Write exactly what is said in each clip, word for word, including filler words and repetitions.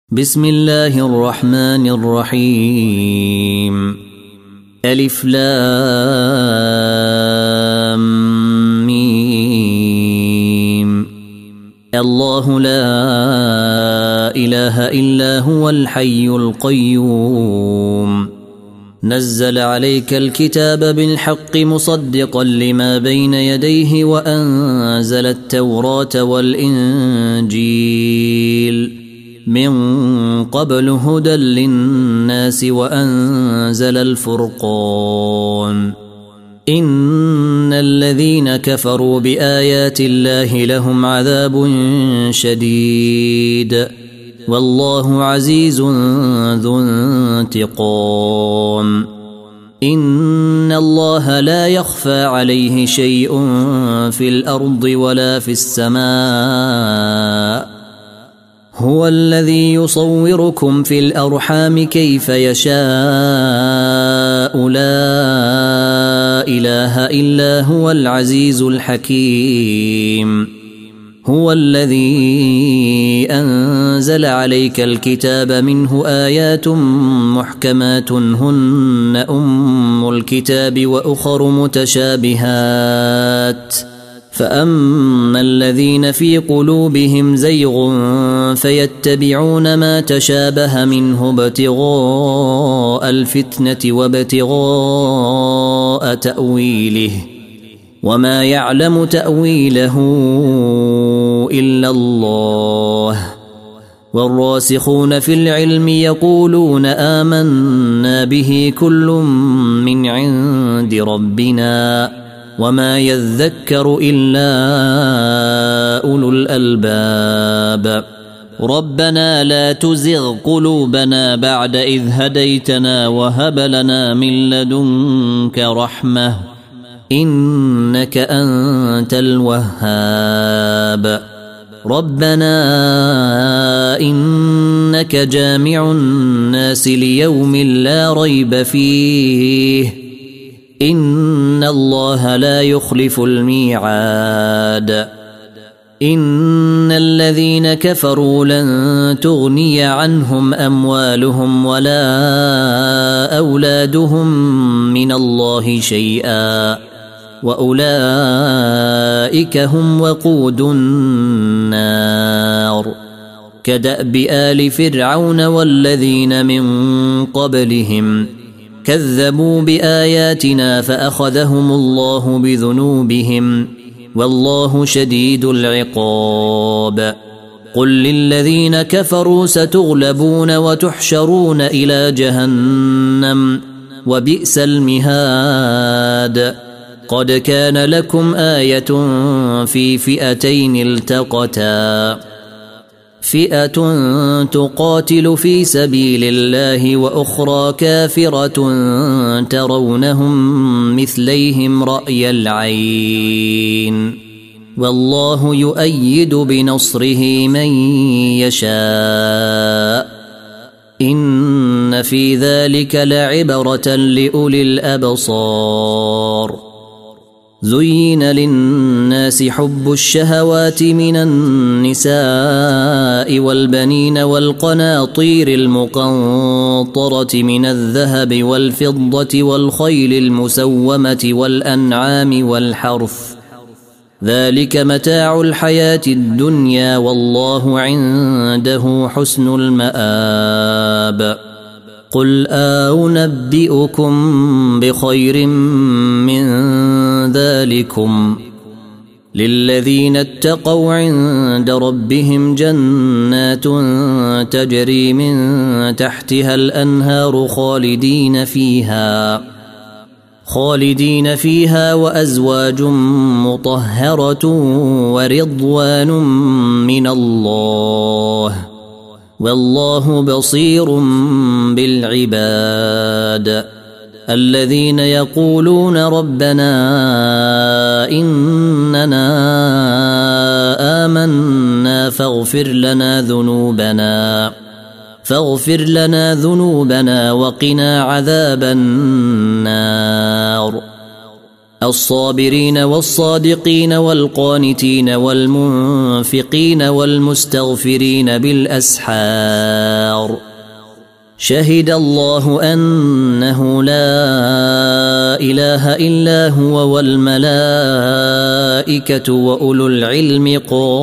بسم الله الرحمن الرحيم. ألف لام ميم. الله لا إله إلا هو الحي القيوم. نزل عليك الكتاب بالحق مصدقا لما بين يديه وأنزل التوراة والإنجيل من قبل هدى للناس وأنزل الفرقان. إن الذين كفروا بآيات الله لهم عذاب شديد والله عزيز ذو انتقام. إن الله لا يخفى عليه شيء في الأرض ولا في السماء. هو الذي يصوركم في الأرحام كيف يشاء. لا إله إلا هو العزيز الحكيم. هو الذي أنزل عليك الكتاب منه آيات محكمات هن أم الكتاب وأخر متشابهات فأما الذين في قلوبهم زيغ فيتبعون ما تشابه منه ابتغاء الفتنة وابتغاء تأويله وما يعلم تأويله إلا الله. والراسخون في العلم يقولون آمنا به كل من عند ربنا وما يذكر إلا أولو الألباب. ربنا لا تزغ قلوبنا بعد إذ هديتنا وهب لنا من لدنك رحمة إنك أنت الوهاب. ربنا إنك جامع الناس ليوم لا ريب فيه إن الله لا يخلف الميعاد. إن الذين كفروا لن تغني عنهم أموالهم ولا أولادهم من الله شيئا وأولئك هم وقود النار. كدأب آل فرعون والذين من قبلهم كذبوا بآياتنا فأخذهم الله بذنوبهم والله شديد العقاب. قل للذين كفروا ستغلبون وتحشرون إلى جهنم وبئس المهاد. قد كان لكم آية في فئتين التقتا فئة تقاتل في سبيل الله وأخرى كافرة ترونهم مثليهم رأي العين والله يؤيد بنصره من يشاء. إن في ذلك لعبرة لأولي الأبصار. زين للناس حب الشهوات من النساء والبنين والقناطير المقنطرة من الذهب والفضة والخيل المسومة والأنعام والحرث ذلك متاع الحياة الدنيا والله عنده حسن المآب. قل أنبئكم بخير من ذلكم للذين اتقوا عند ربهم جنات تجري من تحتها الأنهار خالدين فيها خالدين فيها وأزواج مطهرة ورضوان من الله والله بصير بالعباد. الذين يقولون ربنا إننا آمنا فاغفر لنا ذنوبنا فاغفر لنا ذنوبنا وقنا عذاب النار. الصابرين والصادقين والقانتين والمنفقين والمستغفرين بالأسحار شهد الله أنه لا إله إلا هو والملائكة وأولو العلم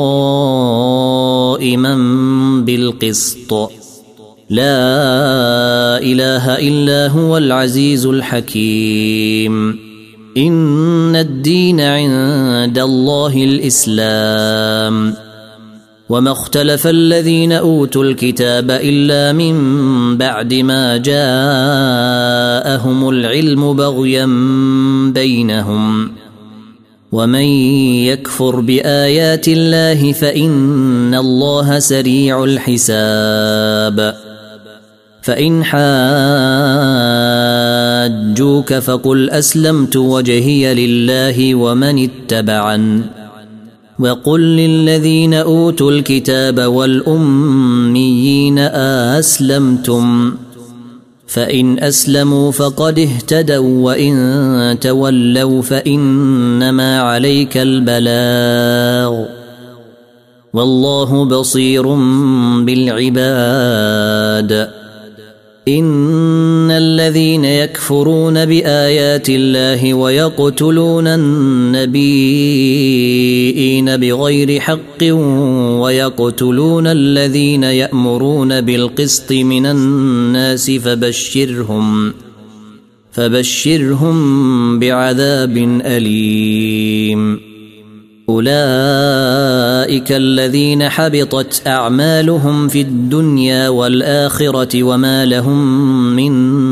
قائما بالقسط لا إله إلا هو العزيز الحكيم إن الدين عند الله الإسلام وما اختلف الذين أوتوا الكتاب إلا من بعد ما جاءهم العلم بغيا بينهم ومن يكفر بآيات الله فإن الله سريع الحساب فإن حاجوك فقل أسلمت وجهي لله ومن اتبعن وقل للذين أوتوا الكتاب والأميين أسلمتم فإن أسلموا فقد اهتدوا وإن تولوا فإنما عليك البلاغ والله بصير بالعباد إن الذين يكفرون بآيات الله ويقتلون النبيين بغير حق ويقتلون الذين يأمرون بالقسط من الناس فبشرهم فبشرهم بعذاب أليم أولئك الذين حبطت أعمالهم في الدنيا والآخرة وما لهم من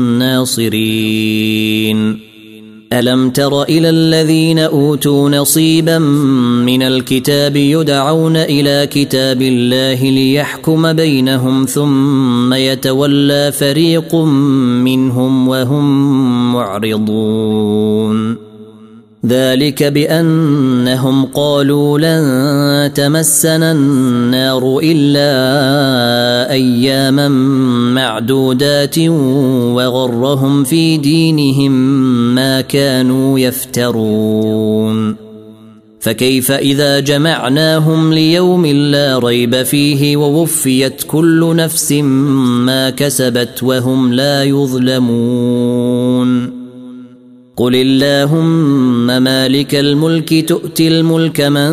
ناصرين ألم تر إلى الذين أوتوا نصيبا من الكتاب يدعون إلى كتاب الله ليحكم بينهم ثم يتولى فريق منهم وهم معرضون ذلك بأنهم قالوا لن تمسنا النار إلا أياما معدودات وغرهم في دينهم ما كانوا يفترون فكيف إذا جمعناهم ليوم لا ريب فيه ووفيت كل نفس ما كسبت وهم لا يظلمون قل اللهم مالك الملك تؤتي الملك من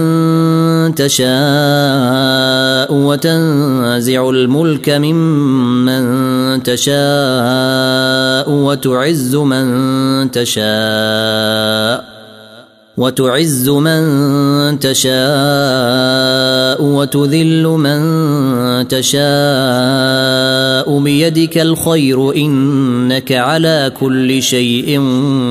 تشاء وتنزع الملك ممن تشاء وتعز من تشاء وتعز من تشاء وتذل من تشاء بيدك الخير إنك على كل شيء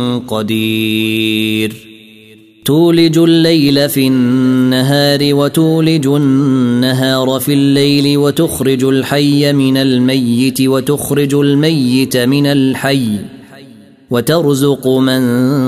قدير تولج الليل في النهار وتولج النهار في الليل وتخرج الحي من الميت وتخرج الميت من الحي وترزق من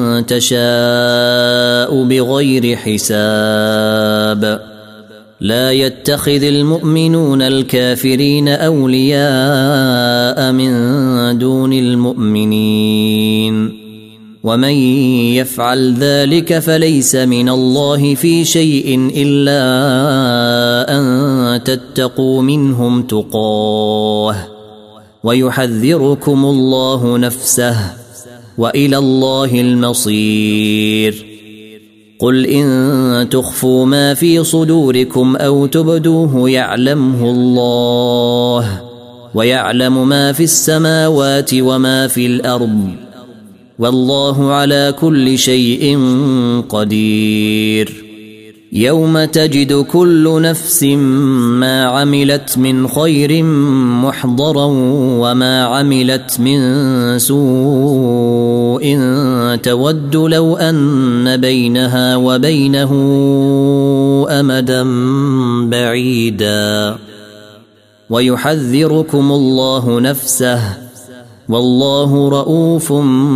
تشاء بغير حساب لا يتخذ المؤمنون الكافرين أولياء من دون المؤمنين ومن يفعل ذلك فليس من الله في شيء إلا أن تتقوا منهم تقاه ويحذركم الله نفسه وإلى الله المصير قل إن تخفوا ما في صدوركم أو تبدوه يعلمه الله ويعلم ما في السماوات وما في الأرض والله على كل شيء قدير يوم تجد كل نفس ما عملت من خير محضرا وما عملت من سوء تود لو أن بينها وبينه أمدا بعيدا ويحذركم الله نفسه والله رؤوف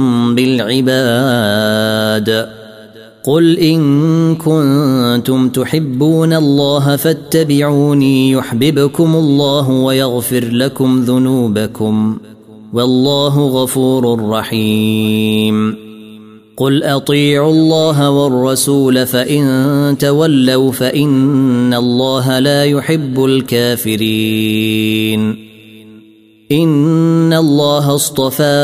بالعباد قل إن كنتم تحبون الله فاتبعوني يحببكم الله ويغفر لكم ذنوبكم والله غفور رحيم قل أطيعوا الله والرسول فإن تولوا فإن الله لا يحب الكافرين إن الله اصطفى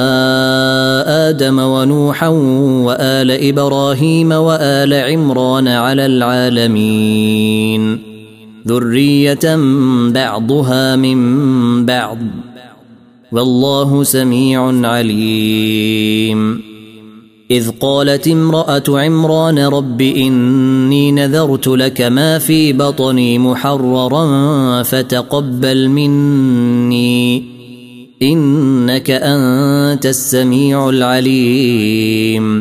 آدم ونوحا وآل إبراهيم وآل عمران على العالمين ذرية بعضها من بعض والله سميع عليم إذ قالت امرأة عمران رب إني نذرت لك ما في بطني محررا فتقبل مني إنك أنت السميع العليم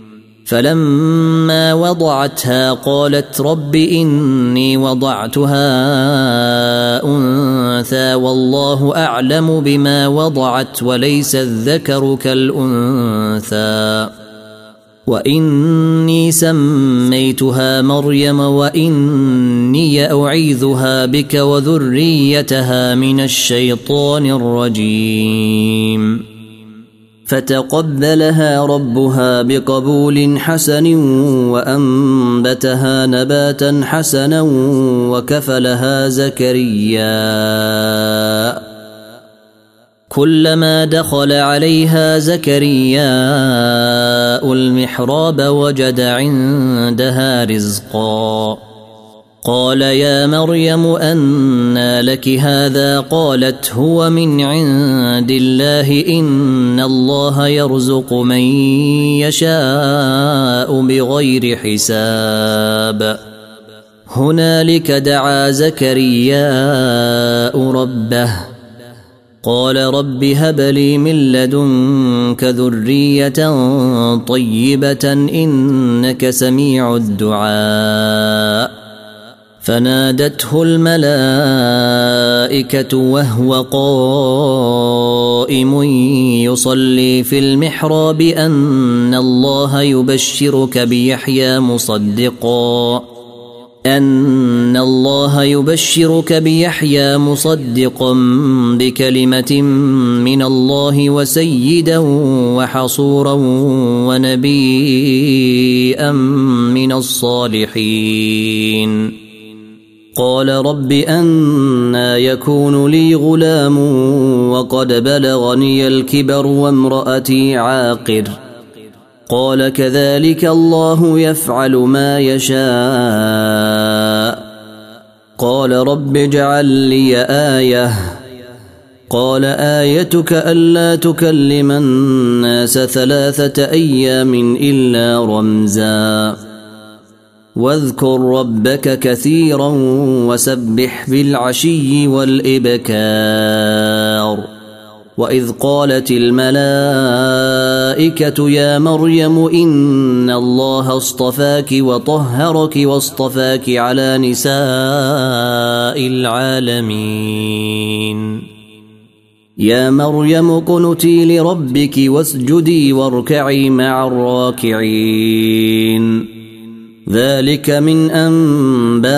فلما وضعتها قالت رب إني وضعتها أنثى والله أعلم بما وضعت وليس الذكر كالأنثى وإني سميتها مريم وإني أعيذها بك وذريتها من الشيطان الرجيم فتقبلها ربها بقبول حسن وأنبتها نباتا حسنا وكفلها زكريا كلما دخل عليها زكرياء المحراب وجد عندها رزقا قال يا مريم أنى لك هذا قالت هو من عند الله إن الله يرزق من يشاء بغير حساب هنالك دعا زكرياء ربه قال رب هب لي من لدنك ذرية طيبة إنك سميع الدعاء فنادته الملائكة وهو قائم يصلي في المحراب أن الله يبشرك بيحيى مصدقا أن الله يبشرك بيحيى مصدقا بكلمة من الله وسيدا وحصورا ونبيا من الصالحين قال رب أنى يكون لي غلام وقد بلغني الكبر وامرأتي عاقر قال كذلك الله يفعل ما يشاء قال رب اجعل لي آية قال آيتك ألا تكلم الناس ثلاثة أيام إلا رمزا واذكر ربك كثيرا وسبح بالعشي والإبكار وإذ قالت الملائكة يا مريم إن الله اصطفاك وطهرك واصطفاك على نساء العالمين يا مريم اقنتي لربك واسجدي واركعي مع الراكعين ذلك من أنباء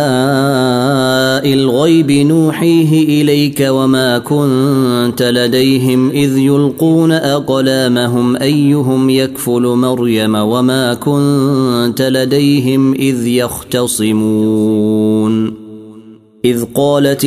الغيب نوحيه إليك وما كنت لديهم إذ يلقون أقلامهم أيهم يكفل مريم وما كنت لديهم إذ يختصمون إذ قالت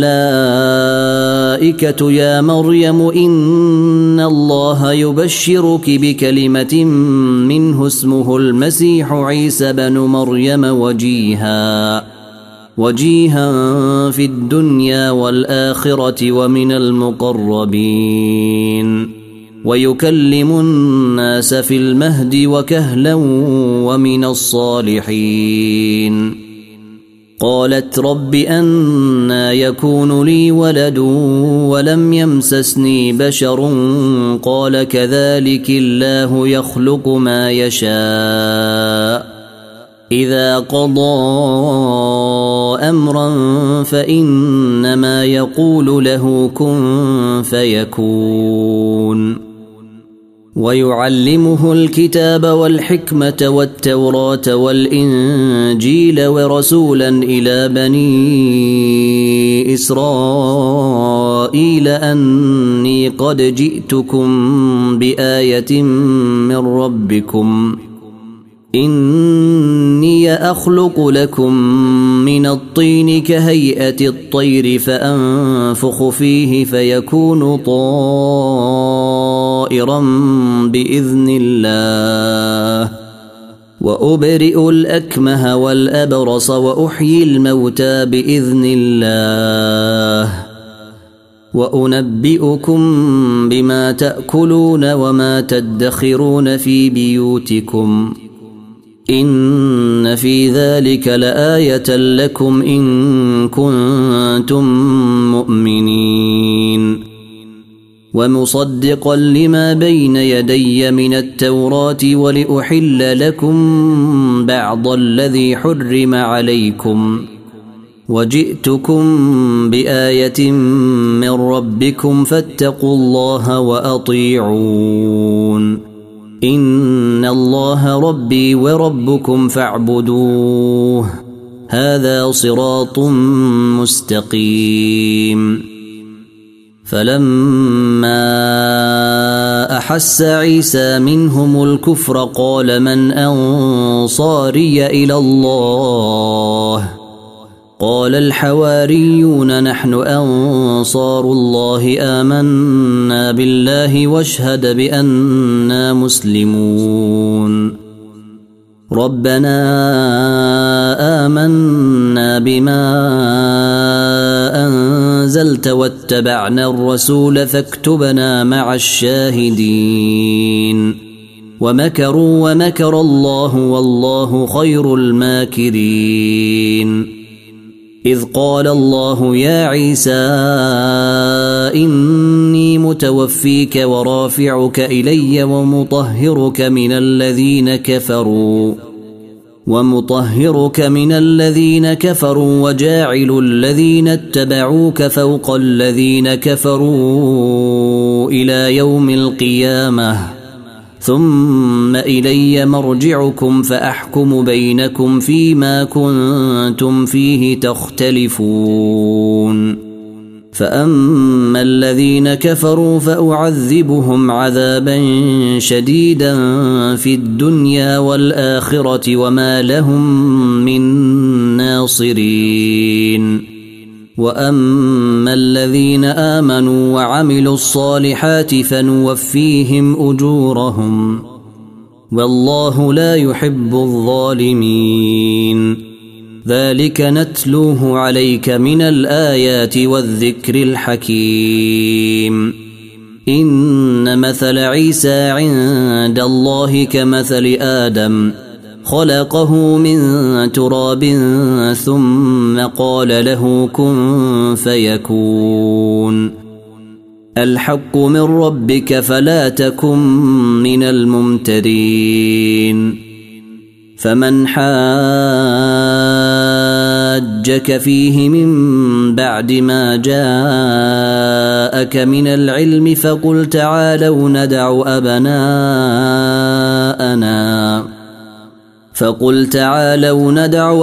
الملائكة يا مريم إن الله يبشرك بكلمة منه اسمه المسيح عيسى بن مريم وجيها وجيها في الدنيا والآخرة ومن المقربين ويكلم الناس في المهد وكهلا ومن الصالحين قالت رب أنى يكون لي ولد ولم يمسسني بشر قال كذلك الله يخلق ما يشاء إذا قضى أمرا فإنما يقول له كن فيكون ويعلمه الكتاب والحكمة والتوراة والإنجيل ورسولا إلى بني إسرائيل أني قد جئتكم بآية من ربكم إني أخلق لكم من الطين كهيئة الطير فأنفخ فيه فيكون طائرا بإذن الله وأبرئ الأكمه والأبرص وأحيي الموتى بإذن الله وأنبئكم بما تأكلون وما تدخرون في بيوتكم إن في ذلك لآية لكم إن كنتم مؤمنين ومصدقا لما بين يدي من التوراة ولأحل لكم بعض الذي حرم عليكم وجئتكم بآية من ربكم فاتقوا الله وأطيعون إن الله ربي وربكم فاعبدوه هذا صراط مستقيم فلما أحس عيسى منهم الكفر قال من أنصاري إلى الله قال الحواريون نحن أنصار الله آمنا بالله واشهد بأننا مسلمون ربنا آمنا بما أنزلت واتبعنا الرسول فاكتبنا مع الشاهدين ومكروا ومكر الله والله خير الماكرين إذ قال الله يا عيسى إني متوفيك ورافعك إلي ومطهرك من الذين كفروا ومطهرك من الذين كفروا وجاعل الذين اتبعوك فوق الذين كفروا إلى يوم القيامة ثم إلي مرجعكم فأحكم بينكم فيما كنتم فيه تختلفون فأما الذين كفروا فأعذبهم عذابا شديدا في الدنيا والآخرة وما لهم من ناصرين وأما الذين آمنوا وعملوا الصالحات فنوفيهم أجورهم والله لا يحب الظالمين ذلك نتلوه عليك من الآيات والذكر الحكيم إن مثل عيسى عند الله كمثل آدم خلقه من تراب ثم قال له كن فيكون الحق من ربك فلا تكن من الممترين فمن حاجك فيه من بعد ما جاءك من العلم فقل تعالوا ندع أبناءنا فقل تعالوا ندع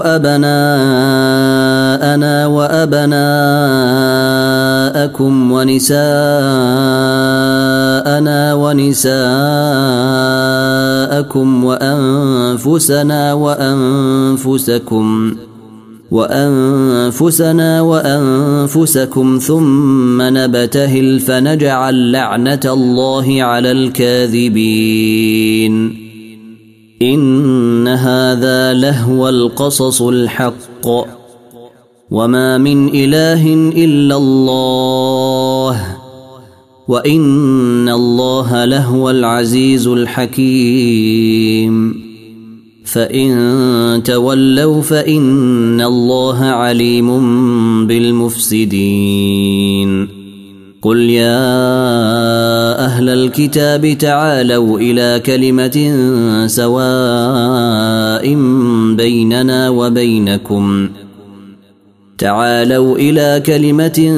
أبناءنا وأبناءكم ونساءنا ونساءكم وأنفسنا وأنفسكم وأنفسنا وأنفسكم ثم نبتهل فنجعل لعنة الله على الكاذبين إن هذا لهو القصص الحق وما من إله إلا الله وإن الله لهو العزيز الحكيم فإن تولوا فإن الله عليم بالمفسدين قل يا أهل الكتاب تعالوا إلى كلمة سواء بيننا وبينكم تعالوا إلى كلمة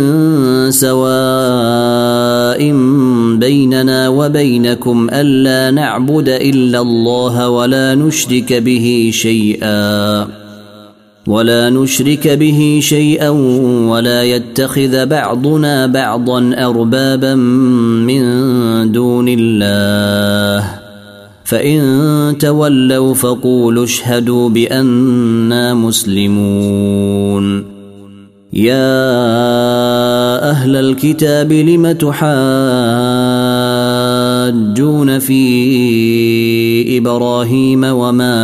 سواء بيننا وبينكم ألا نعبد إلا الله ولا نشرك به شيئا ولا نشرك به شيئا ولا يتخذ بعضنا بعضا أربابا من دون الله فإن تولوا فقولوا اشهدوا بأننا مسلمون يا أهل الكتاب لم تحاجون في إبراهيم وما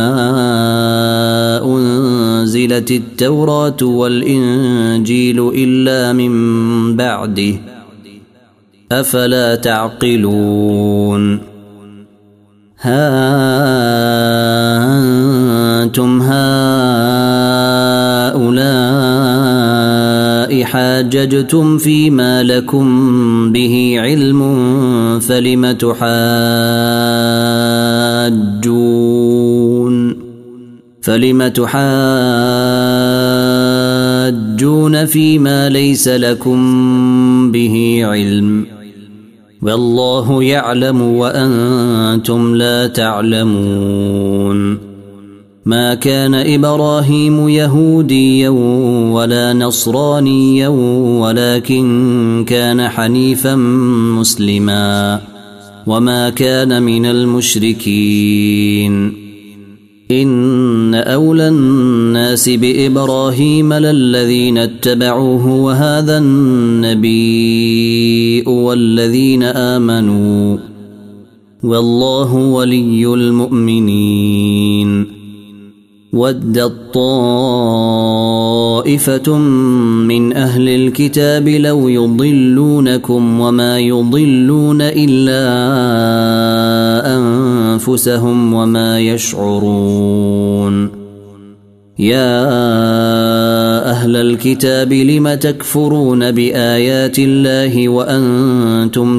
أنزلت التوراة والإنجيل إلا من بعده أفلا تعقلون ها أنتم هؤلاء حاججتم فيما لكم به علم فلم تحاجون فلم تحاجون فيما ليس لكم به علم والله يعلم وأنتم لا تعلمون ما كان إبراهيم يهوديا ولا نصرانيا ولكن كان حنيفا مسلما وما كان من المشركين إن أولى الناس بإبراهيم للذين اتبعوه وهذا النبي والذين آمنوا والله ولي المؤمنين ودت طائفة من أهل الكتاب لو يضلونكم وما يضلون إلا أنفسهم وما يشعرون يا أهل الكتاب لم تكفرون بآيات الله وأنتم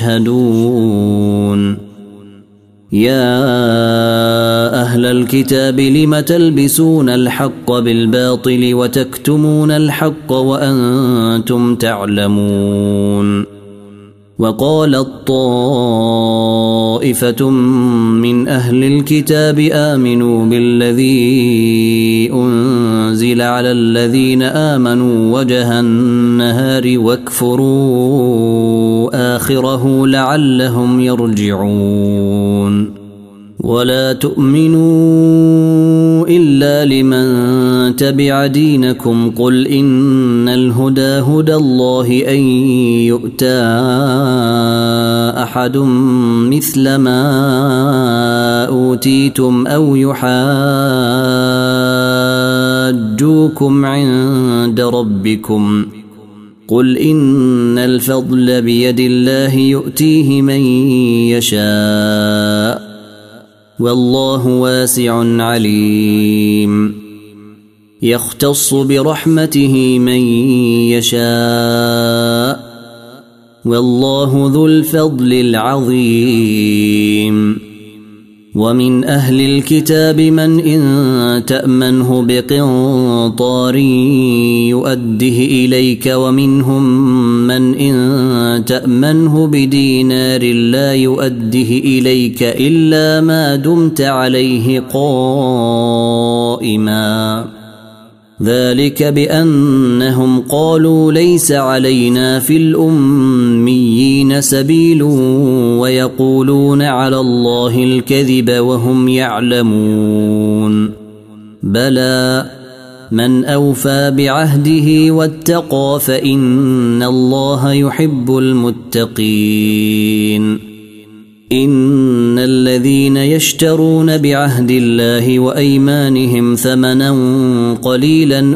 تشهدون يا أهل الكتاب لم تلبسون الحق بالباطل وتكتمون الحق وأنتم تعلمون وقالت طائفة من أهل الكتاب آمنوا بالذي أنزل على الذين آمنوا وجه النهار واكفروا آخره لعلهم يرجعون ولا تؤمنوا إلا لمن تبع دينكم قل إن الهدى هدى الله أن يؤتى أحد مثل ما أوتيتم أو يحاجوكم عند ربكم قل إن الفضل بيد الله يؤتيه من يشاء والله واسع عليم يختص برحمته من يشاء والله ذو الفضل العظيم ومن أهل الكتاب من إن تأمنه بقنطار يؤده إليك ومنهم من إن تأمنه بدينار لا يؤده إليك إلا ما دمت عليه قائما ذلك بأنهم قالوا ليس علينا في الأميين سبيل ويقولون على الله الكذب وهم يعلمون بلى من أوفى بعهده واتقى فإن الله يحب المتقين إن الذين يشترون بعهد الله وأيمانهم ثمنا قليلا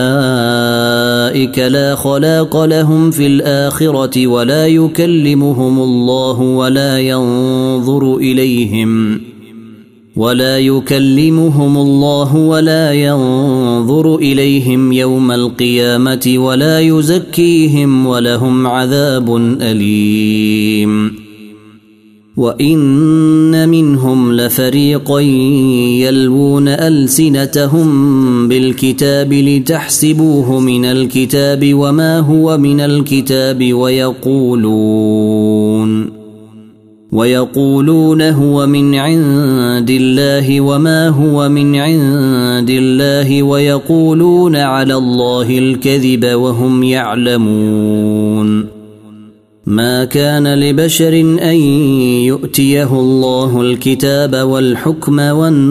أولئك لا خلاق لهم في الآخرة ولا يكلمهم الله ولا ينظر إليهم ولا يكلمهم الله ولا ينظر إليهم يوم القيامة ولا يزكيهم ولهم عذاب أليم وإن منهم لفريقا يلوون ألسنتهم بالكتاب لتحسبوه من الكتاب وما هو من الكتاب ويقولون ويقولون هو من عند الله وما هو من عند الله ويقولون على الله الكذب وهم يعلمون. ما كان لبشر أن يؤتيه الله الكتاب والحكم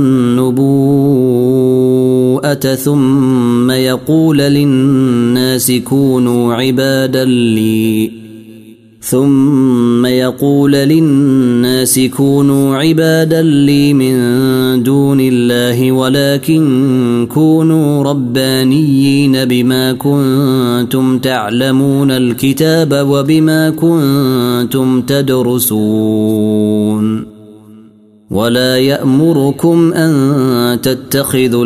والنبوءة ثم يقول للناس كونوا عبادا لي ثم يقول للناس كونوا عبادا لي من دون الله ولكن كونوا ربانيين بما كنتم تعلمون الكتاب وبما كنتم تدرسون. ولا يأمركم أن تتخذوا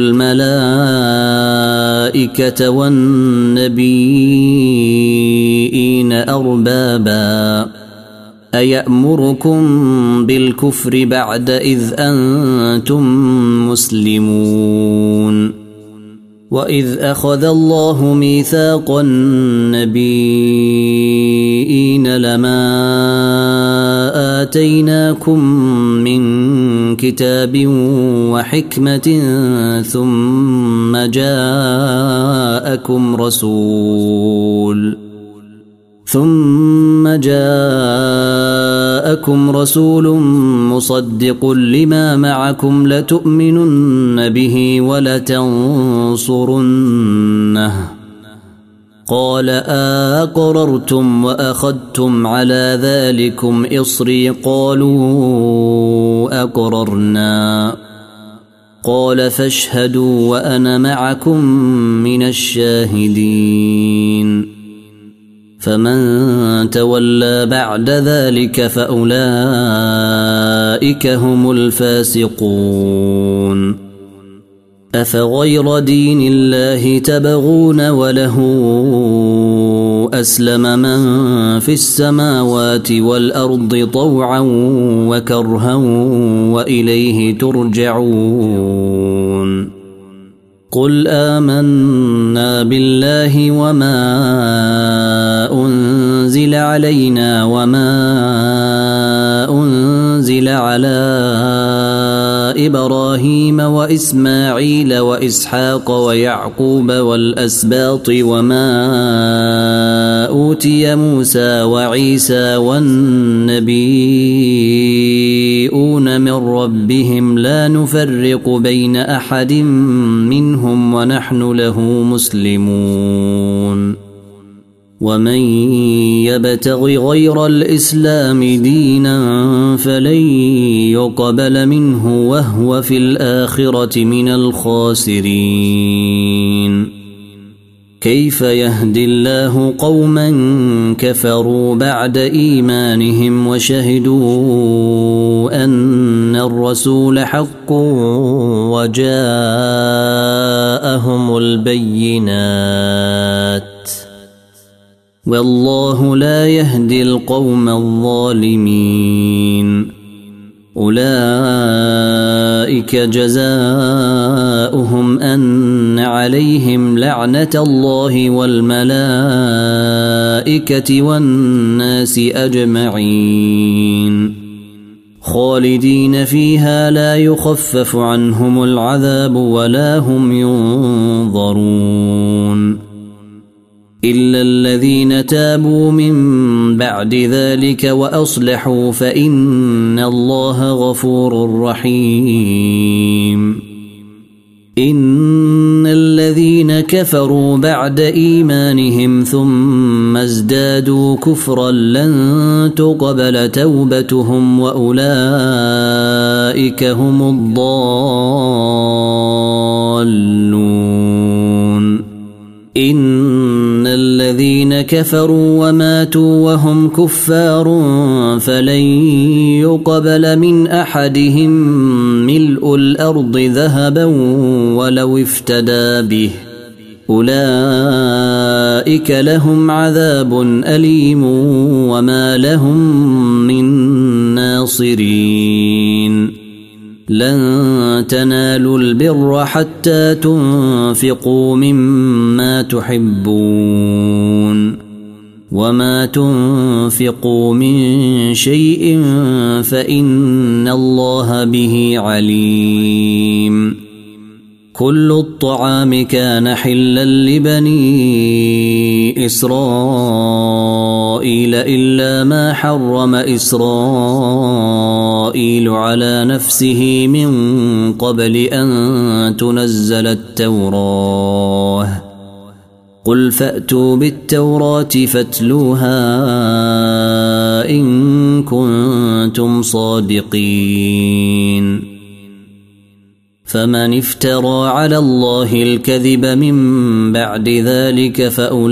الملائكة والنبيين أربابا أيأمركم بالكفر بعد إذ أنتم مسلمون. وإذ أخذ الله ميثاق النبيين لما آتيناكم من كتاب وحكمة ثم جاءكم رسول ثم جاءكم رسول مصدق لما معكم لتؤمنن به ولتنصرنه قال أقررتم وأخذتم على ذلكم إصري قالوا أقررنا قال فاشهدوا وأنا معكم من الشاهدين. فمن تولى بعد ذلك فأولئك هم الفاسقون. أفغير دين الله تبغون وله أسلم من في السماوات والأرض طوعا وكرها وإليه ترجعون. قل آمنا بالله وما أنزل علينا وما أنزل على إبراهيم وإسماعيل وإسحاق ويعقوب والأسباط وما أوتي موسى وعيسى والنبيون من ربهم لا نفرق بين أحد منهم ونحن له مسلمون. ومن يبتغ غير الإسلام دينا فلن يقبل منه وهو في الآخرة من الخاسرين. كيف يهدي الله قوما كفروا بعد إيمانهم وشهدوا أن الرسول حق وجاءهم البينات والله لا يهدي القوم الظالمين. أولئك جزاؤهم أن عليهم لعنة الله والملائكة والناس أجمعين خالدين فيها لا يخفف عنهم العذاب ولا هم ينظرون إلا الذين تابوا من بعد ذلك وأصلحوا فإن الله غفور رحيم. إن الذين كفروا بعد إيمانهم ثم ازدادوا كفرا لن تقبل توبتهم وأولئك هم الضالون. إن الذين كفروا وماتوا وهم كفار فلن يقبل من أحدهم ملء الأرض ذهبا ولو افتدى به أولئك لهم عذاب أليم وما لهم من ناصرين لن تنالوا البر حتى تنفقوا مما تحبون وما تنفقوا من شيء فإن الله به عليم كل الطعام كان حلا لبني إسرائيل إلا ما حرم إسرائيل على نفسه من قبل أن تنزل التوراة قل فأتوا بالتوراة فاتلوها إن كنتم صادقين فمن افترى على الله الكذب من بعد ذلك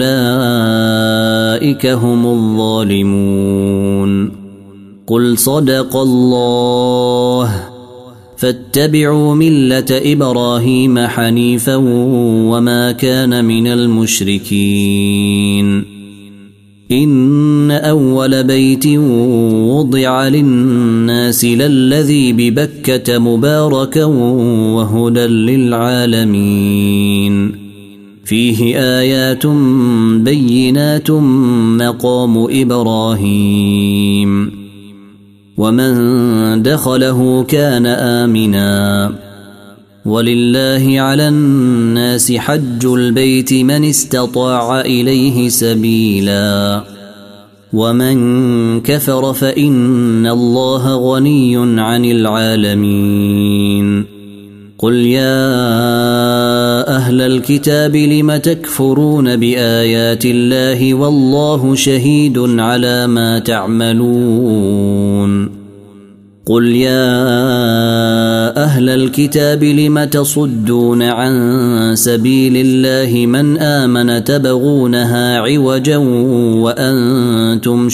فأولئك هم الظالمون قل صدق الله فاتبعوا ملة إبراهيم حنيفا وما كان من المشركين إن أول بيت وضع للناس للذي ببكة مباركا وهدى للعالمين فيه آيات بينات مقام إبراهيم ومن دخله كان آمنا ولله على الناس حج البيت من استطاع إليه سبيلا ومن كفر فإن الله غني عن العالمين قل يا أهل الكتاب لم تكفرون بآيات الله والله شهيد على ما تعملون قل يا أهل الكتاب لم تصدون عن سبيل الله من آمن تبغونها عوجا وأنتم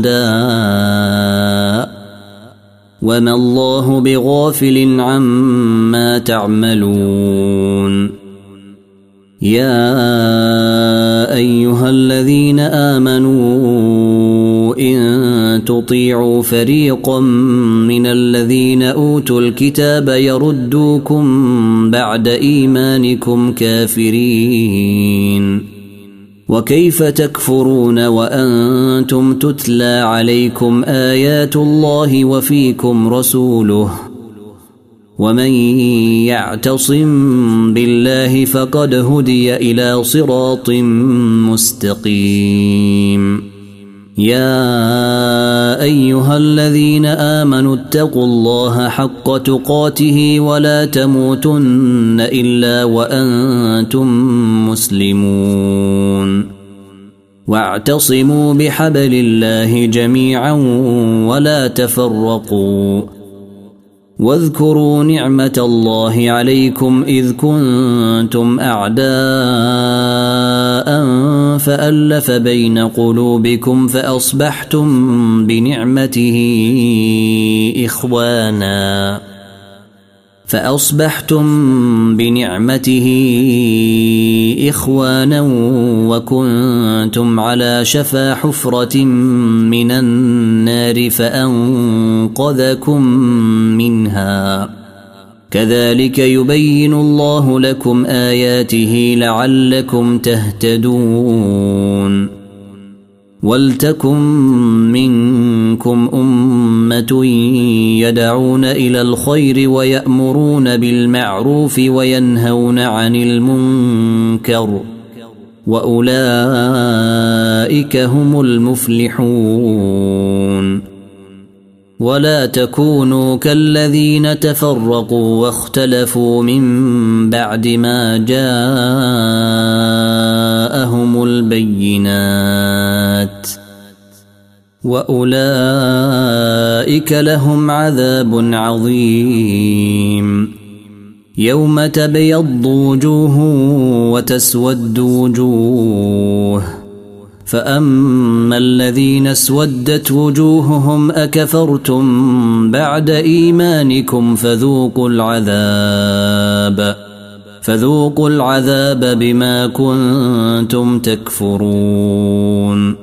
شهداء وما الله بغافل عما تعملون يا أيها الذين آمنوا إن تطيعوا فريقا من الذين أوتوا الكتاب يردوكم بعد إيمانكم كافرين وكيف تكفرون وأنتم تتلى عليكم آيات الله وفيكم رسوله ومن يعتصم بالله فقد هدي إلى صراط مستقيم يا أيها الذين آمنوا اتقوا الله حق تقاته ولا تموتن إلا وأنتم مسلمون واعتصموا بحبل الله جميعا ولا تفرقوا واذكروا نعمة الله عليكم إذ كنتم أعداء فألف بين قلوبكم فأصبحتم بنعمته إخوانا فأصبحتم بنعمته إخوانا وكنتم على شفا حفرة من النار فأنقذكم منها كذلك يبين الله لكم آياته لعلكم تهتدون ولتكن منكم أمة يدعون إلى الخير ويأمرون بالمعروف وينهون عن المنكر وأولئك هم المفلحون ولا تكونوا كالذين تفرقوا واختلفوا من بعد ما جاءهم البينات وأولئك لهم عذاب عظيم يوم تبيض وجوه وتسود وجوه فأما الذين اسودت وجوههم أكفرتم بعد إيمانكم فذوقوا العذاب فذوقوا العذاب بما كنتم تكفرون.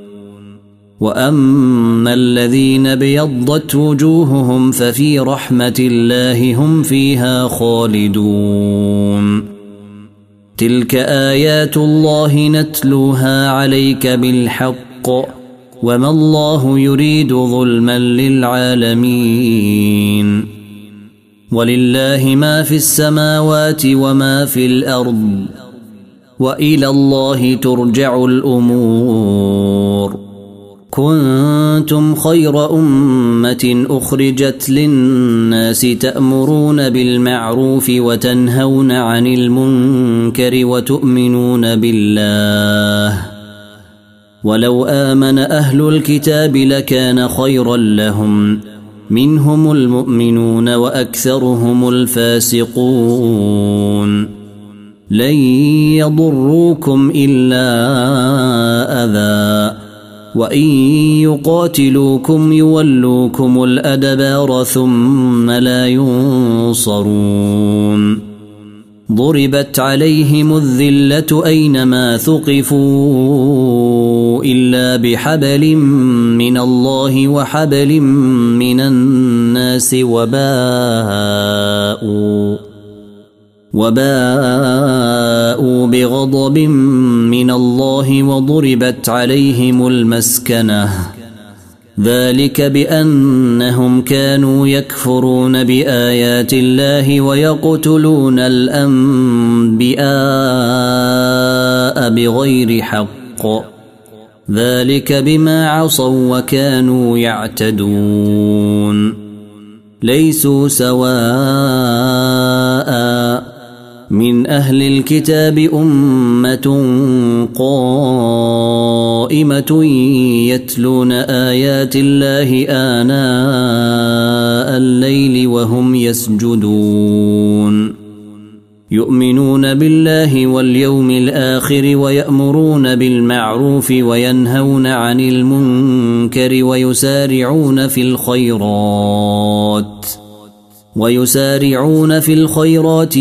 وأما الذين ابيضت وجوههم ففي رحمة الله هم فيها خالدون. تلك آيات الله نتلوها عليك بالحق وما الله يريد ظلما للعالمين. ولله ما في السماوات وما في الأرض وإلى الله ترجع الأمور. كنتم خير أمة أخرجت للناس تأمرون بالمعروف وتنهون عن المنكر وتؤمنون بالله. ولو آمن أهل الكتاب لكان خيرا لهم منهم المؤمنون وأكثرهم الفاسقون. لن يضروكم إلا أذى وإن يقاتلوكم يولوكم الأدبار ثم لا ينصرون. ضربت عليهم الذلة أينما ثقفوا إلا بحبل من الله وحبل من الناس وباءوا وباءوا بغضب من الله وضربت عليهم المسكنة. ذلك بأنهم كانوا يكفرون بآيات الله ويقتلون الأنبياء بغير حق. ذلك بما عصوا وكانوا يعتدون. ليسوا سواء من أهل الكتاب أمة قائمة يتلون آيات الله آناء الليل وهم يسجدون. يؤمنون بالله واليوم الآخر ويأمرون بالمعروف وينهون عن المنكر ويسارعون في الخيرات ويسارعون في الخيرات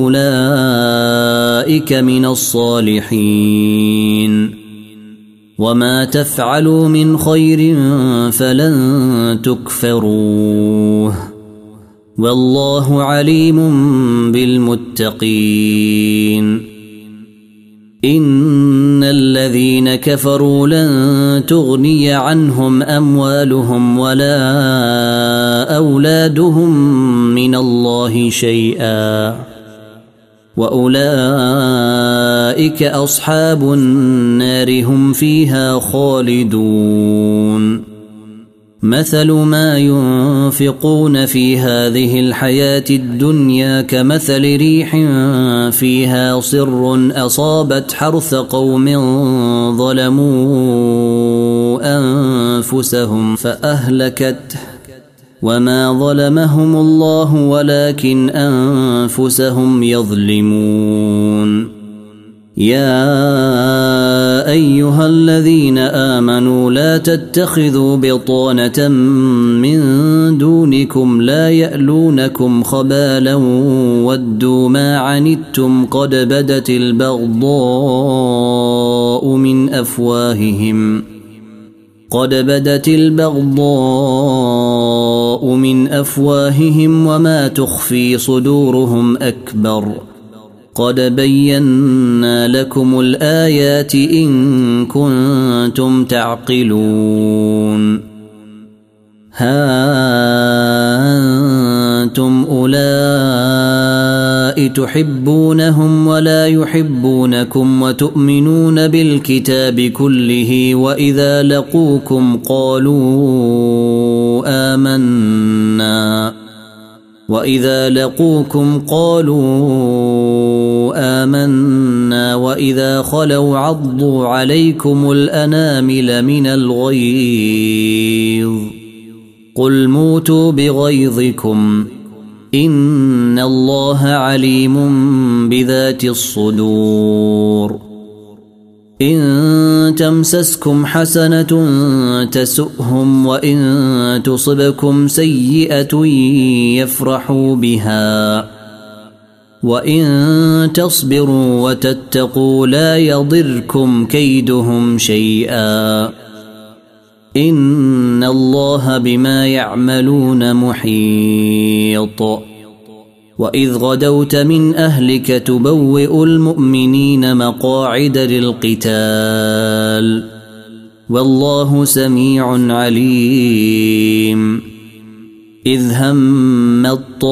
وأولئك من الصالحين. وما تفعلوا من خير فلن تكفروه والله عليم بالمتقين. إن الذين كفروا لن تغني عنهم أموالهم ولا أولادهم من الله شيئا وأولئك أصحاب النار هم فيها خالدون. مثل ما ينفقون في هذه الحياة الدنيا كمثل ريح فيها صر أصابت حرث قوم ظلموا أنفسهم فأهلكته وما ظلمهم الله ولكن أنفسهم يظلمون. يا أيها الذين آمنوا لا تتخذوا بطانة من دونكم لا يألونكم خبالا ودوا ما عنتم قد بدت البغضاء من أفواههم قد بدت البغضاء من أفواههم وما تخفي صدورهم أكبر. قد بينا لكم الآيات إن كنتم تعقلون. ها أنتم أولئك تحبونهم ولا يحبونكم وتؤمنون بالكتاب كله وإذا لقوكم قالوا آمنا وإذا لقوكم قالوا آمنا وإذا خلوا عضوا عليكم الأنامل من الغيظ قل موتوا بغيظكم إن الله عليم بذات الصدور. إن تمسسكم حسنة تسؤهم وإن تصبكم سيئة يفرحوا بها وإن تصبروا وتتقوا لا يضركم كيدهم شيئا إن الله بما يعملون محيط وإذ غدوت من أهلك تبوئ المؤمنين مقاعد للقتال والله سميع عليم إذ هم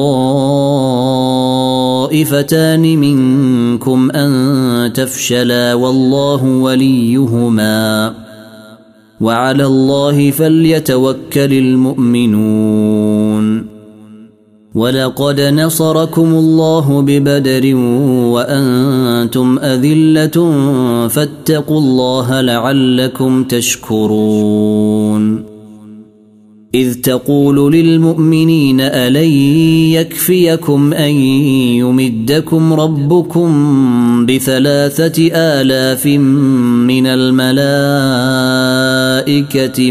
الطائفتان منكم أن تفشلا والله وليهما وعلى الله فليتوكل المؤمنون ولقد نصركم الله ببدر وأنتم أذلة فاتقوا الله لعلكم تشكرون إذ تقول للمؤمنين ألن يكفيكم أن يمدكم ربكم بثلاثة آلاف من الملائكة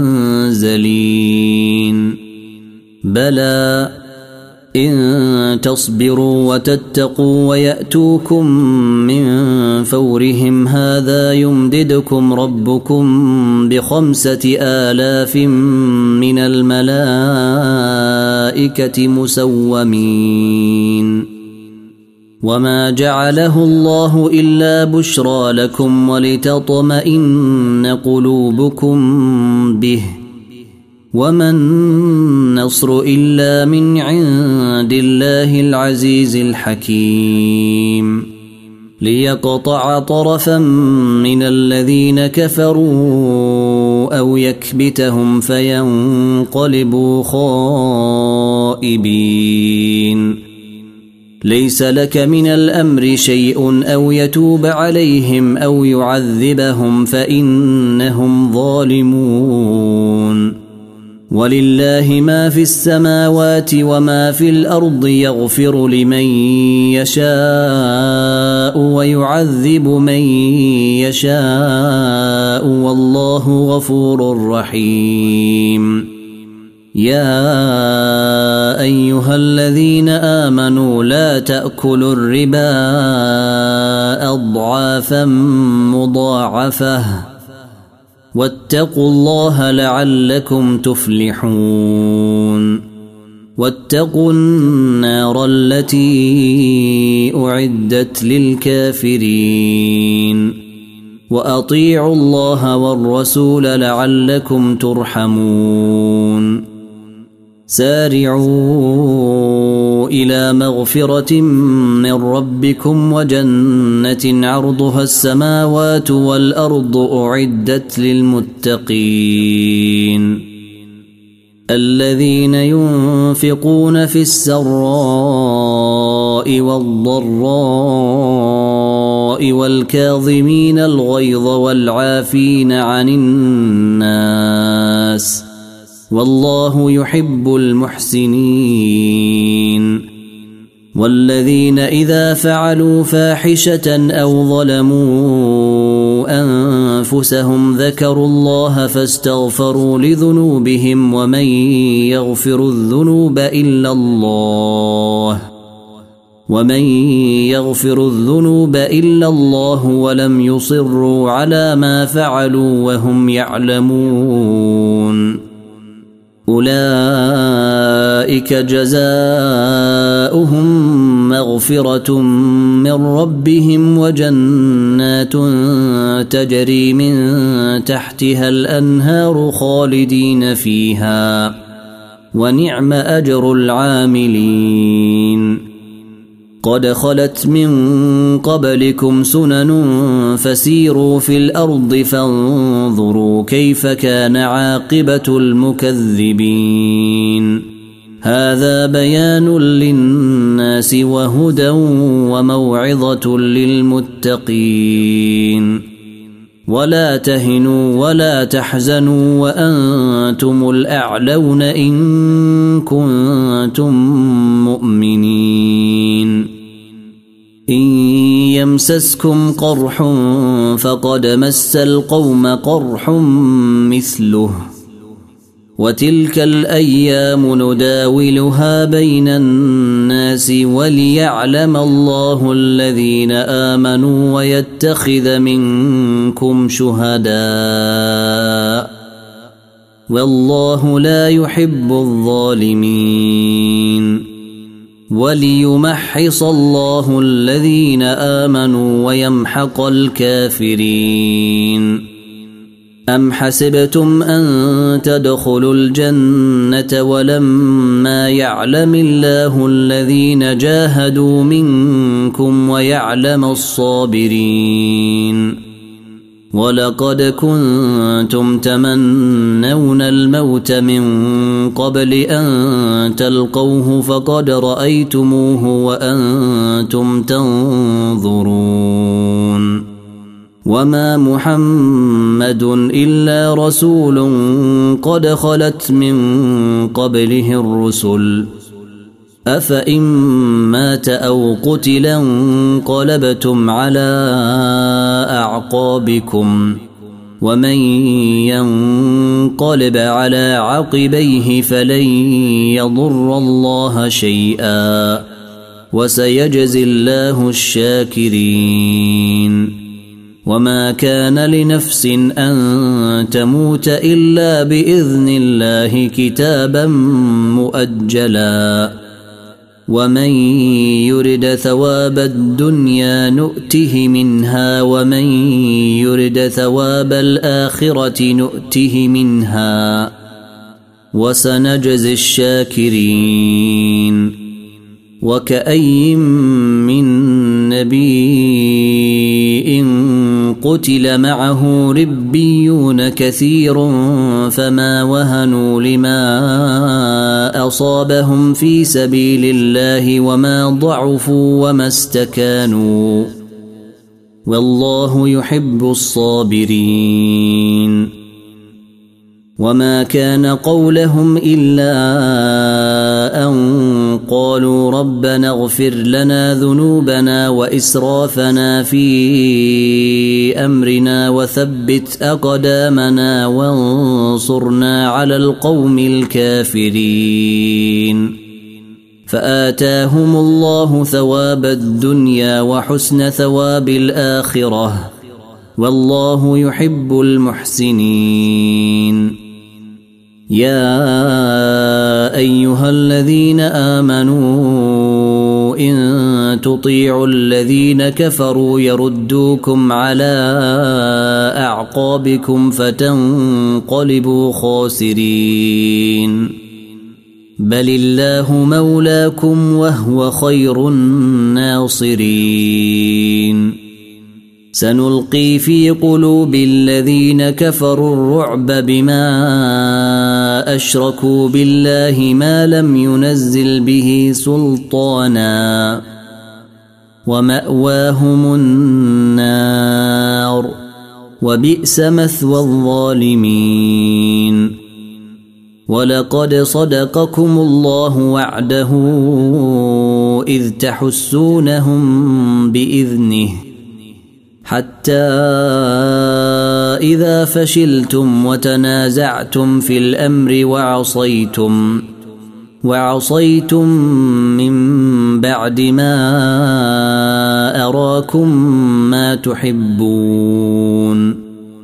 منزلين بلى إن تصبروا وتتقوا ويأتوكم من فورهم هذا يمددكم ربكم بخمسة آلاف من الملائكة مسومين وما جعله الله إلا بشرى لكم ولتطمئن قلوبكم به وما النصر إلا من عند الله العزيز الحكيم ليقطع طرفا من الذين كفروا أو يكبتهم فينقلبوا خائبين ليس لك من الأمر شيء أو يتوب عليهم أو يعذبهم فإنهم ظالمون ولله ما في السماوات وما في الأرض يغفر لمن يشاء ويعذب من يشاء والله غفور رحيم يا أيها الذين آمنوا لا تأكلوا الربا أضعافا مضاعفة واتقوا الله لعلكم تفلحون واتقوا النار التي أعدت للكافرين وأطيعوا الله والرسول لعلكم ترحمون سارعوا إلى مغفرة من ربكم وجنة عرضها السماوات والأرض أعدت للمتقين الذين ينفقون في السراء والضراء والكاظمين الغيظ والعافين عن الناس والله يحب المحسنين والذين إذا فعلوا فاحشة أو ظلموا أنفسهم ذكروا الله فاستغفروا لذنوبهم ومن يغفر الذنوب إلا الله ومن يغفر الذنوب إلا الله ولم يصروا على ما فعلوا وهم يعلمون أولئك جزاؤهم مغفرة من ربهم وجنات تجري من تحتها الأنهار خالدين فيها ونعم أجر العاملين قد خلت من قبلكم سنن فسيروا في الأرض فانظروا كيف كان عاقبة المكذبين هذا بيان للناس وهدى وموعظة للمتقين ولا تهنوا ولا تحزنوا وأنتم الأعلون إن كنتم مؤمنين إن يمسسكم قرح فقد مس القوم قرح مثله وتلك الأيام نداولها بين الناس وليعلم الله الذين آمنوا ويتخذ منكم شهداء والله لا يحب الظالمين وليمحص الله الذين آمنوا ويمحق الكافرين. أم حسبتم أن تدخلوا الجنة ولما يعلم الله الذين جاهدوا منكم ويعلم الصابرين ولقد كنتم تمنون الموت من قبل أن تلقوه فقد رأيتموه وأنتم تنظرون وما محمد إلا رسول قد خلت من قبله الرسل أفإن مات أو قتلا انقلبتم على أعقابكم ومن ينقلب على عقبيه فلن يضر الله شيئا وسيجزي الله الشاكرين. وما كان لنفس أن تموت إلا بإذن الله كتابا مؤجلا ومن يرد ثواب الدنيا نؤته منها ومن يرد ثواب الآخرة نؤته منها وسنجزي الشاكرين. وكأي من نبي قتل معه ربيون كثير فما وهنوا لما أصابهم في سبيل الله وما ضعفوا وما استكانوا والله يحب الصابرين. وما كان قولهم إلا أن قالوا ربنا اغفر لنا ذنوبنا وإسرافنا في أمرنا وثبت أقدامنا وانصرنا على القوم الكافرين فآتاهم الله ثواب الدنيا وحسن ثواب الآخرة والله يحب المحسنين. يا أيها الذين آمنوا إن تطيعوا الذين كفروا يردوكم على أعقابكم فتنقلبوا خاسرين بل الله مولاكم وهو خير الناصرين. سنلقي في قلوب الذين كفروا الرعب بما أشركوا بالله ما لم ينزل به سلطانا ومأواهم النار وبئس مثوى الظالمين. ولقد صدقكم الله وعده إذ تحسونهم بإذنه حتى إذا فشلتم وتنازعتم في الأمر وعصيتم وعصيتم من بعد ما أراكم ما تحبون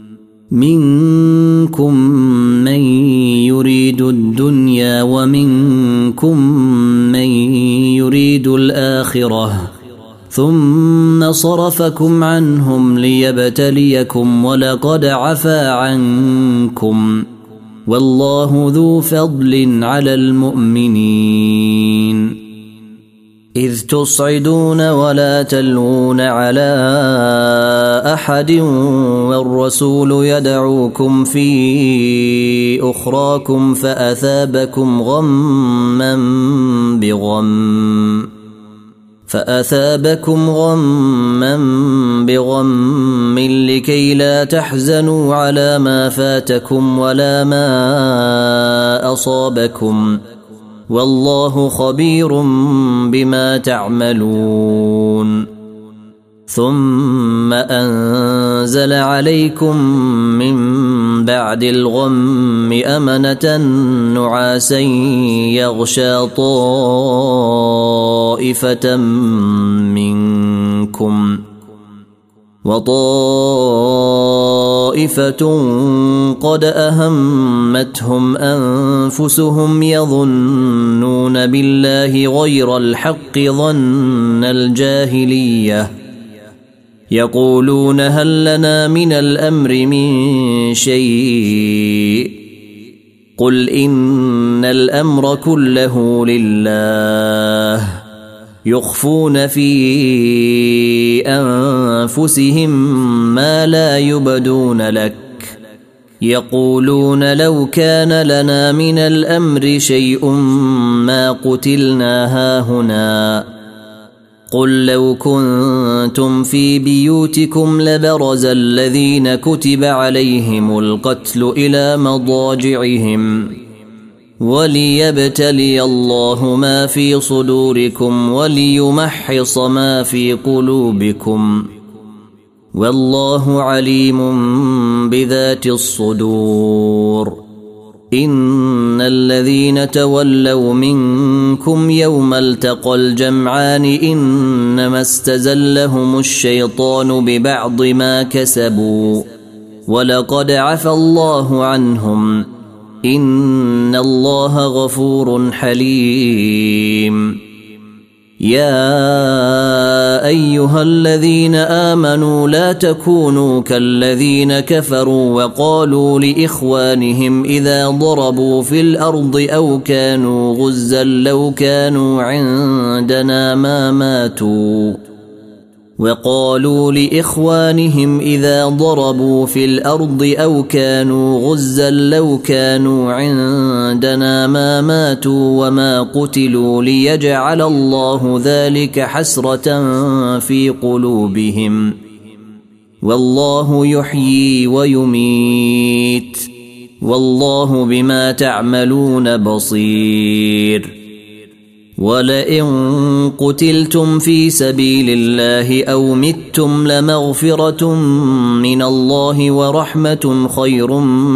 منكم من يريد الدنيا ومنكم من يريد الآخرة ثم صرفكم عنهم ليبتليكم ولقد عفا عنكم والله ذو فضل على المؤمنين. إذ تصعدون ولا تلوون على أحد والرسول يدعوكم في أخراكم فأثابكم غما بغم فأثابكم غما بغم لكي لا تحزنوا على ما فاتكم ولا ما أصابكم والله خبير بما تعملون. ثم أنزل عليكم من بعد الغم أمنة نعاسا يغشى طائفة منكم وطائفة قد أهمتهم أنفسهم يظنون بالله غير الحق ظن الجاهلية يقولون هل لنا من الأمر من شيء قل إن الأمر كله لله يخفون في أنفسهم ما لا يبدون لك يقولون لو كان لنا من الأمر شيء ما قتلنا هاهنا قل لو كنتم في بيوتكم لبرز الذين كتب عليهم القتل إلى مضاجعهم وليبتلي الله ما في صدوركم وليمحص ما في قلوبكم والله عليم بذات الصدور إن الذين تولوا منكم يوم التقى الجمعان إنما استزلهم الشيطان ببعض ما كسبوا ولقد عفى الله عنهم إن الله غفور حليم يا أيها الذين آمنوا لا تكونوا كالذين كفروا وقالوا لإخوانهم إذا ضربوا في الأرض أو كانوا غزا لو كانوا عندنا ما ماتوا وقالوا لإخوانهم إذا ضربوا في الأرض أو كانوا غزا لو كانوا عندنا ما ماتوا وما قتلوا ليجعل الله ذلك حسرة في قلوبهم والله يحيي ويميت والله بما تعملون بصير ولئن قتلتم في سبيل الله أو متم لمغفرة من الله ورحمة خير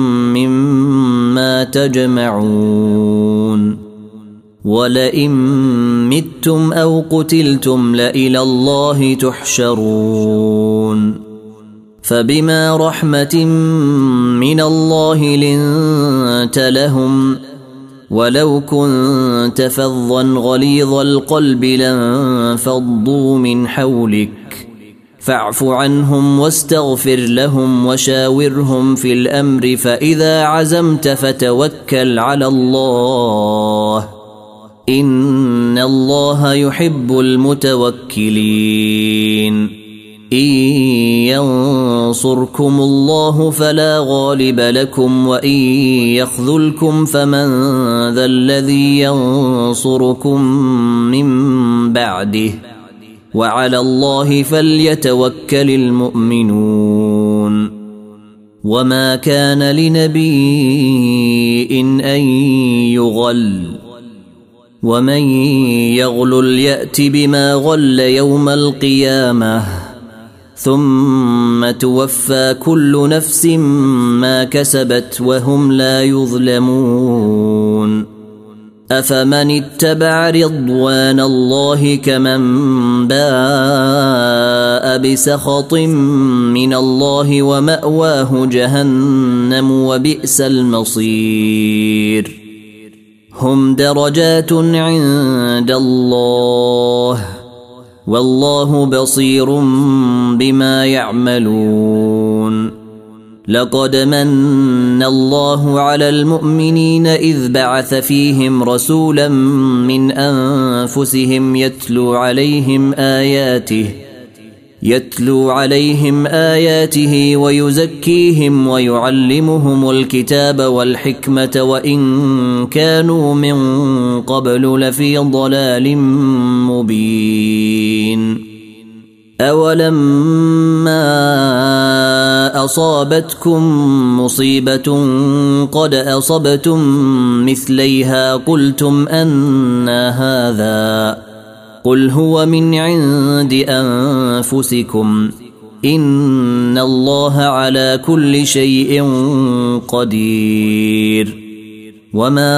مما تجمعون ولئن متم أو قتلتم لإلى الله تحشرون فبما رحمة من الله لنت لهم ولو كنت فظا غليظ القلب لانفضوا من حولك فاعف عنهم واستغفر لهم وشاورهم في الأمر فإذا عزمت فتوكل على الله إن الله يحب المتوكلين إن ينصركم الله فلا غالب لكم وإن يخذلكم فمن ذا الذي ينصركم من بعده وعلى الله فليتوكل المؤمنون وما كان لنبي إن أن يغل ومن يغلل يأت بما غل يوم القيامة ثم توفى كل نفس ما كسبت وهم لا يظلمون أفمن اتبع رضوان الله كمن باء بسخط من الله ومأواه جهنم وبئس المصير هم درجات عند الله والله بصير بما يعملون لقد من الله على المؤمنين إذ بعث فيهم رسولا من أنفسهم يتلو عليهم آياته يتلو عليهم آياته ويزكيهم ويعلمهم الكتاب والحكمة وإن كانوا من قبل لفي ضلال مبين أولما أصابتكم مصيبة قد أصبتم مثليها قلتم أنى هذا قل هو من عند أنفسكم إن الله على كل شيء قدير وما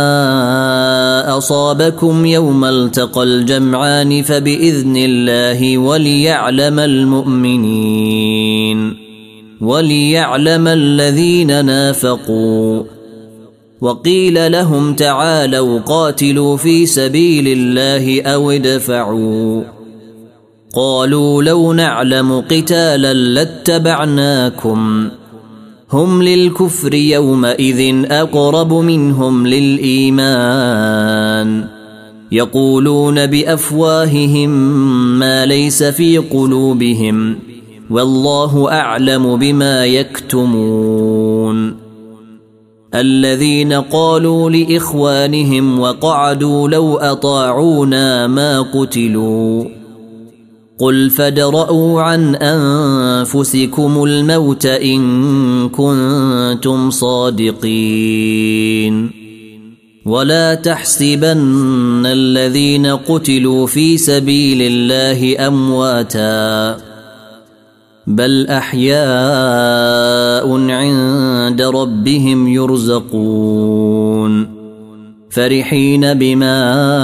أصابكم يوم التقى الجمعان فبإذن الله وليعلم المؤمنين وليعلم الذين نافقوا وقيل لهم تعالوا قاتلوا في سبيل الله أو ادفعوا قالوا لو نعلم قتالا لاتبعناكم هم للكفر يومئذ أقرب منهم للإيمان يقولون بأفواههم ما ليس في قلوبهم والله أعلم بما يكتمون الذين قالوا لإخوانهم وقعدوا لو أطاعونا ما قتلوا قل فادرءوا عن أنفسكم الموت إن كنتم صادقين ولا تحسبن الذين قتلوا في سبيل الله أمواتا بل أحياء عند ربهم يرزقون فرحين بما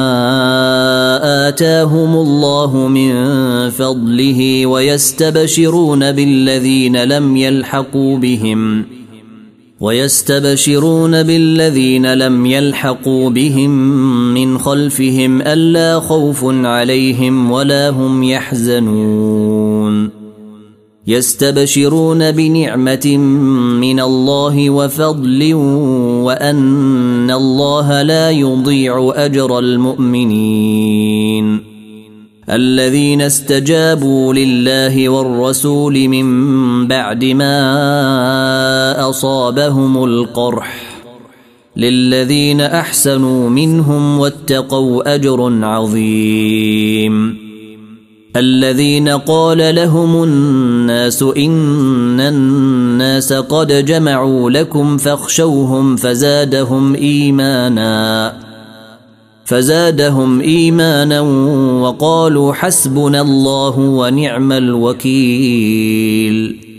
آتاهم الله من فضله ويستبشرون بالذين لم يلحقوا بهم ويستبشرون بالذين لم يلحقوا بهم من خلفهم ألا خوف عليهم ولا هم يحزنون يستبشرون بنعمة من الله وفضل وأن الله لا يضيع أجر المؤمنين الذين استجابوا لله والرسول من بعد ما أصابهم القرح للذين أحسنوا منهم واتقوا أجر عظيم الذين قال لهم الناس إن الناس قد جمعوا لكم فاخشوهم فزادهم إيمانا فزادهم إيمانا وقالوا حسبنا الله ونعم الوكيل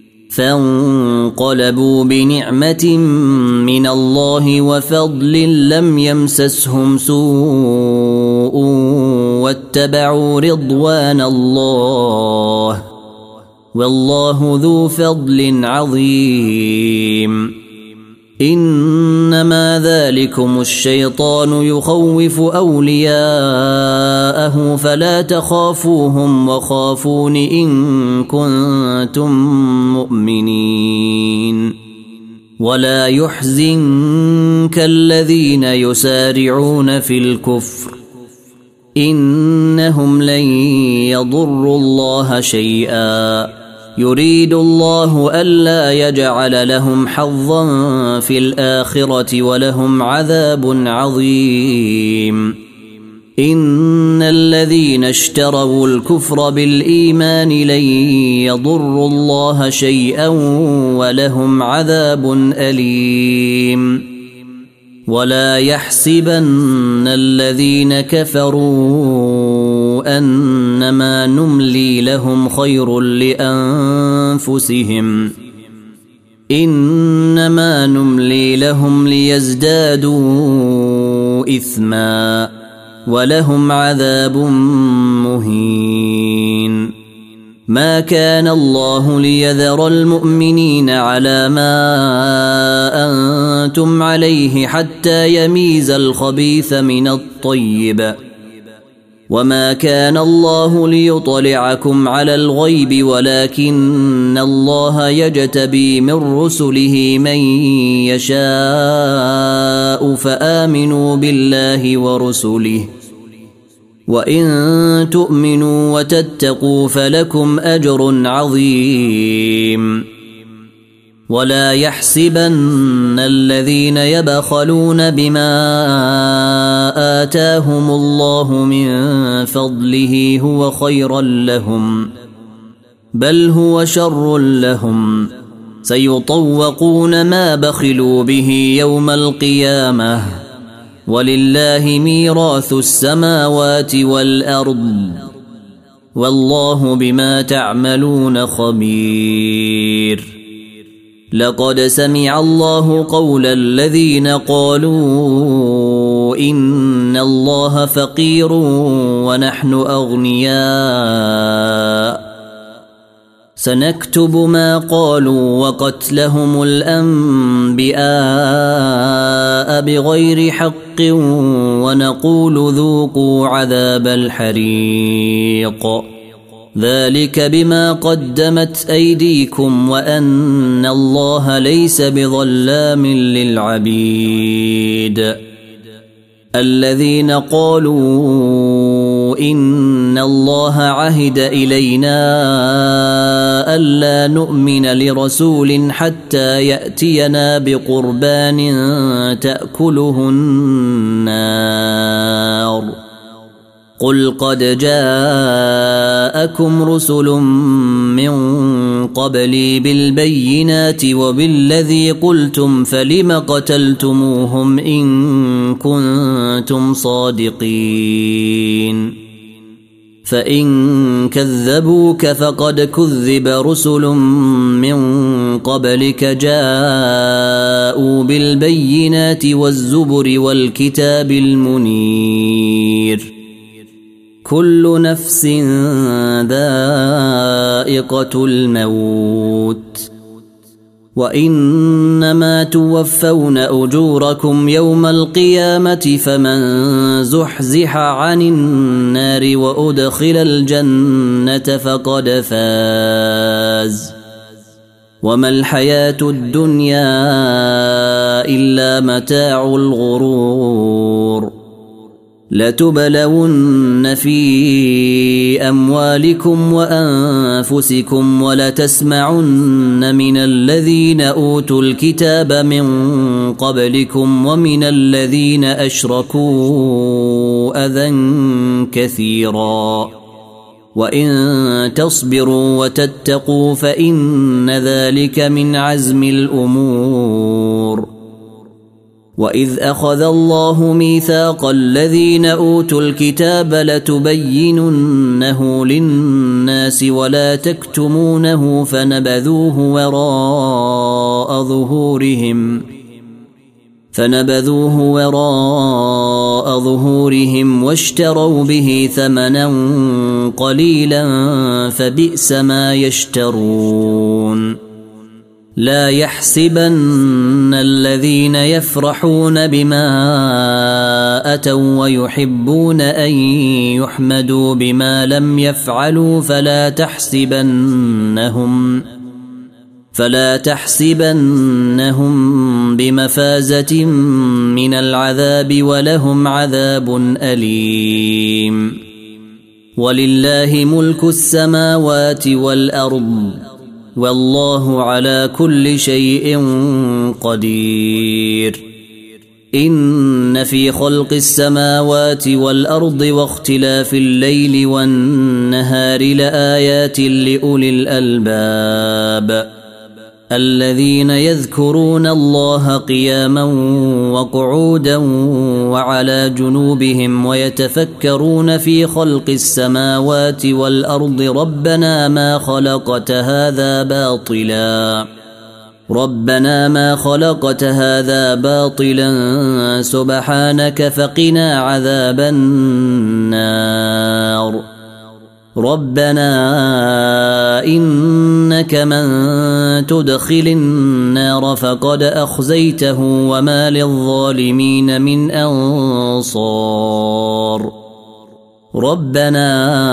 فانقلبوا بنعمة من الله وفضل لم يمسسهم سوء واتبعوا رضوان الله والله ذو فضل عظيم إنما ذلكم الشيطان يخوف أولياءه فلا تخافوهم وخافون إن كنتم مؤمنين ولا يحزنك الذين يسارعون في الكفر إنهم لن يضروا الله شيئا يريد الله ألا يجعل لهم حظا في الآخرة ولهم عذاب عظيم إن الذين اشتروا الكفر بالإيمان لن يضروا الله شيئا ولهم عذاب أليم ولا يحسبن الذين كفروا أنما نملي لهم خير لأنفسهم إنما نملي لهم ليزدادوا إثما ولهم عذاب مهين ما كان الله ليذر المؤمنين على ما أنتم عليه حتى يميز الخبيث من الطيب وما كان الله ليطلعكم على الغيب ولكن الله يجتبي من رسله من يشاء فآمنوا بالله ورسله وإن تؤمنوا وتتقوا فلكم أجر عظيم ولا يحسبن الذين يبخلون بما آتاهم الله من فضله هو خيرا لهم بل هو شر لهم سيطوقون ما بخلوا به يوم القيامة ولله ميراث السماوات والأرض والله بما تعملون خبير لقد سمع الله قول الذين قالوا إن الله فقير ونحن أغنياء سنكتب ما قالوا وقتلهم الأنبياء بغير حق ونقول ذوقوا عذاب الحريق ذلك بما قدمت أيديكم وأن الله ليس بظلام للعبيد الذين قالوا إن الله عهد إلينا ألا نؤمن لرسول حتى يأتينا بقربان تأكله النار قل قد جاءكم رسل من قبلي بالبينات وبالذي قلتم فلم قتلتموهم إن كنتم صادقين فإن كذبوك فقد كذب رسل من قبلك جاءوا بالبينات والزبر والكتاب المنير كل نفس ذائقة الموت وإنما توفون أجوركم يوم القيامة فمن زحزح عن النار وأدخل الجنة فقد فاز وما الحياة الدنيا إلا متاع الغرور لتبلون في أموالكم وأنفسكم ولتسمعن من الذين أوتوا الكتاب من قبلكم ومن الذين أشركوا أذى كثيرا وإن تصبروا وتتقوا فإن ذلك من عزم الأمور وإذ أخذ الله ميثاق الذين أوتوا الكتاب لتبيننه للناس ولا تكتمونه فنبذوه وراء ظهورهم فنبذوه وراء ظهورهم واشتروا به ثمنا قليلا فبئس ما يشترون لا يحسبن الذين يفرحون بما أتوا ويحبون أن يحمدوا بما لم يفعلوا فلا تحسبنهم فلا تحسبنهم بمفازة من العذاب ولهم عذاب أليم ولله ملك السماوات والأرض والله على كل شيء قدير إن في خلق السماوات والأرض واختلاف الليل والنهار لآيات لأولي الألباب الذين يذكرون الله قياما وقعودا وعلى جنوبهم ويتفكرون في خلق السماوات والأرض ربنا ما خلقت هذا باطلا ربنا ما خلقت هذا باطلا سبحانك فقنا عذاب النار ربنا إنك من تدخل النار فقد أخزيته وما للظالمين من أنصار ربنا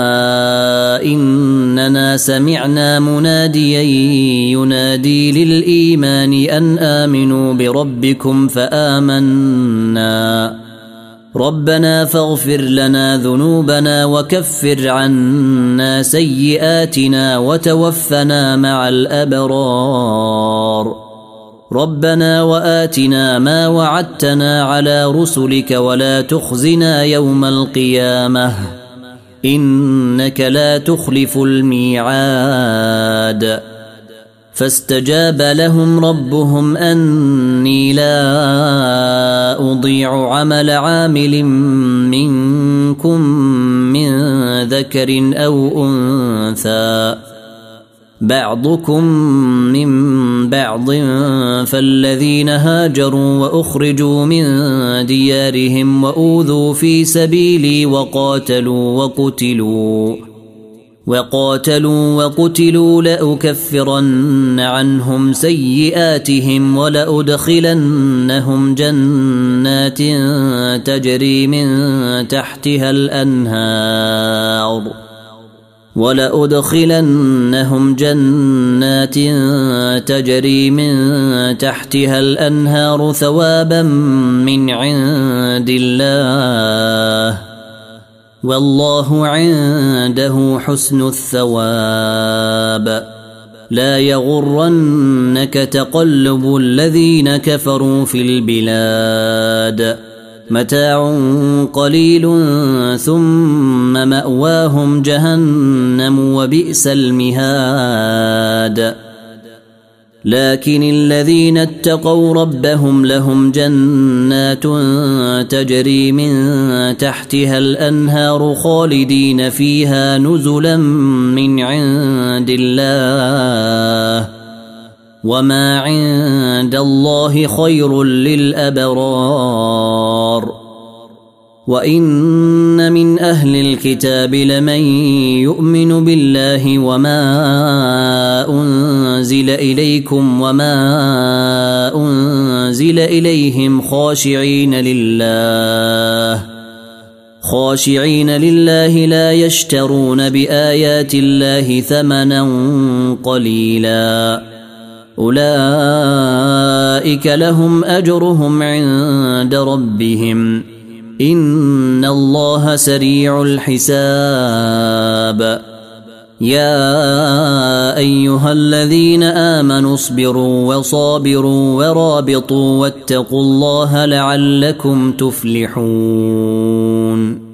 إننا سمعنا مناديا ينادي للإيمان أن آمنوا بربكم فآمنا ربنا فاغفر لنا ذنوبنا وكفر عنا سيئاتنا وتوفنا مع الأبرار ربنا وآتنا ما وعدتنا على رسلك ولا تخزنا يوم القيامة إنك لا تخلف الميعاد فاستجاب لهم ربهم أني لا أضيع عمل عامل منكم من ذكر أو أنثى بعضكم من بعض فالذين هاجروا وأخرجوا من ديارهم وأوذوا في سبيلي وقاتلوا وقتلوا وقاتلوا وقتلوا لأكفرن عنهم سيئاتهم ولأدخلنهم جنات تجري من تحتها الأنهار ولأدخلنهم جنات تجري من تحتها الأنهار ثوابا من عند الله والله عنده حسن الثواب لا يغرنك تقلب الذين كفروا في البلاد متاع قليل ثم مأواهم جهنم وبئس المهاد لكن الذين اتقوا ربهم لهم جنات تجري من تحتها الأنهار خالدين فيها نزلا من عند الله وما عند الله خير للأبرار وإن من أهل الكتاب لمن يؤمن بالله وما أنزل إليكم وما أنزل إليهم خاشعين لله خاشعين لله لا يشترون بآيات الله ثمنا قليلا أولئك لهم أجرهم عند ربهم إن الله سريع الحساب يا أيها الذين آمنوا اصبروا وصابروا ورابطوا واتقوا الله لعلكم تفلحون